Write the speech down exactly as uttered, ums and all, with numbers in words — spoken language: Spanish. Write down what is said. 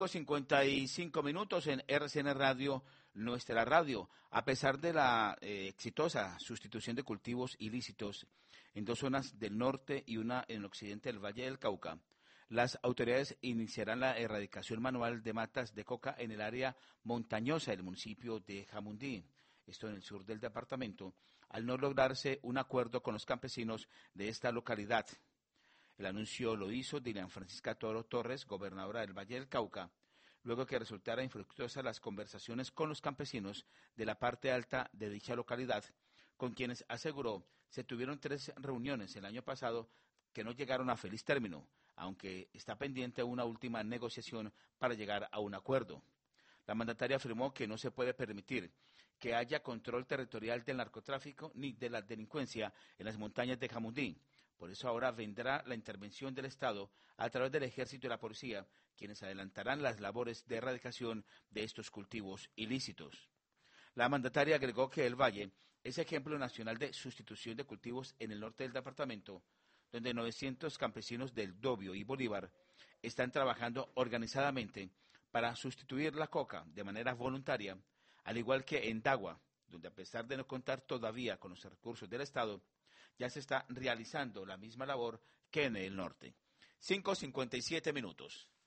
cincuenta y cinco minutos en R C N Radio, nuestra radio. A pesar de la eh, exitosa sustitución de cultivos ilícitos en dos zonas del norte y una en el occidente del Valle del Cauca, las autoridades iniciarán la erradicación manual de matas de coca en el área montañosa del municipio de Jamundí, esto en el sur del departamento, al no lograrse un acuerdo con los campesinos de esta localidad. El anuncio lo hizo Dilian Francisca Toro Torres, gobernadora del Valle del Cauca, luego que resultara infructuosas las conversaciones con los campesinos de la parte alta de dicha localidad, con quienes aseguró se tuvieron tres reuniones el año pasado que no llegaron a feliz término, aunque está pendiente una última negociación para llegar a un acuerdo. La mandataria afirmó que no se puede permitir que haya control territorial del narcotráfico ni de la delincuencia en las montañas de Jamundí. Por eso ahora vendrá la intervención del Estado a través del Ejército y la Policía, quienes adelantarán las labores de erradicación de estos cultivos ilícitos. La mandataria agregó que el Valle es ejemplo nacional de sustitución de cultivos en el norte del departamento, donde novecientos campesinos del Dobio y Bolívar están trabajando organizadamente para sustituir la coca de manera voluntaria, al igual que en Dagua, donde a pesar de no contar todavía con los recursos del Estado, ya se está realizando la misma labor que en el norte. cinco cincuenta y siete minutos.